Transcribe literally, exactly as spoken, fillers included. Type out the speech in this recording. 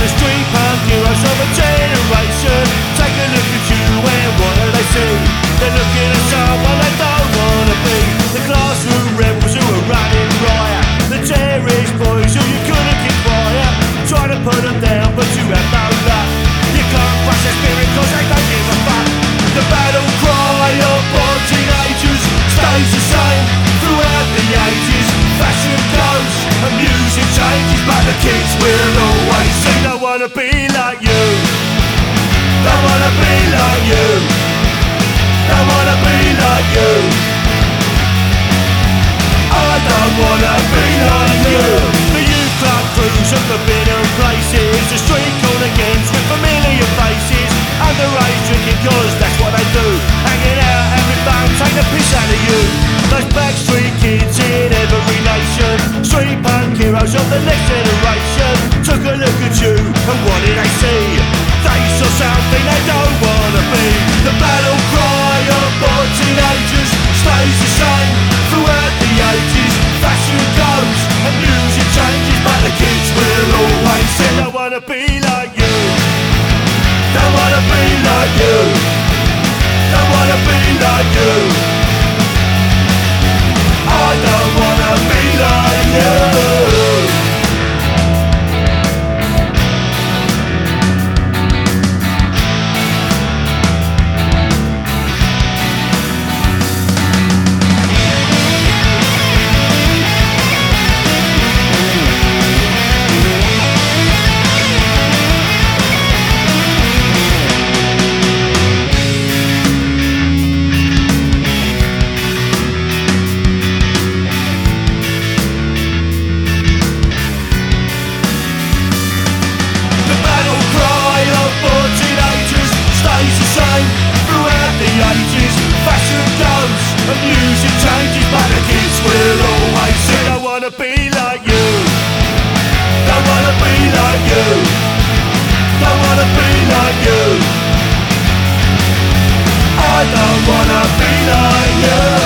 the street punk heroes of a generation. Take a look at you and what do they see? They're looking at someone they don't wanna be. The classroom rebels who are running riot, the terrorist boys who you couldn't keep quiet. Try to put them down but you have no luck. You can't crush their spirit cause they don't give a fuck. The battle cry of born teenagers stays the same throughout the ages. Fashion goes and music changes, but the kids will always say they wanna be like you. They wanna be like you. They wanna be like you. I don't wanna be like you. The youth club crews of forbidden places, the street corner gangs with familiar faces, underage drinking cause that's what they do. Hanging out, having fun, take the piss out of you. Those backstreet kids in every nation, street punk heroes of the next generation. Took a look at you and what did they see? They saw something they don't wanna be. The battle cry of born teenagers stays the same throughout the ages. Fashion goes and music changes, but the kids will always say they wanna be like you. They wanna be like you. They wanna be like you. I don't wanna be like you. Fashion goes and music changes, but the kids will always say they wanna be like you. They wanna be like you. They wanna be like you. I don't wanna be like you.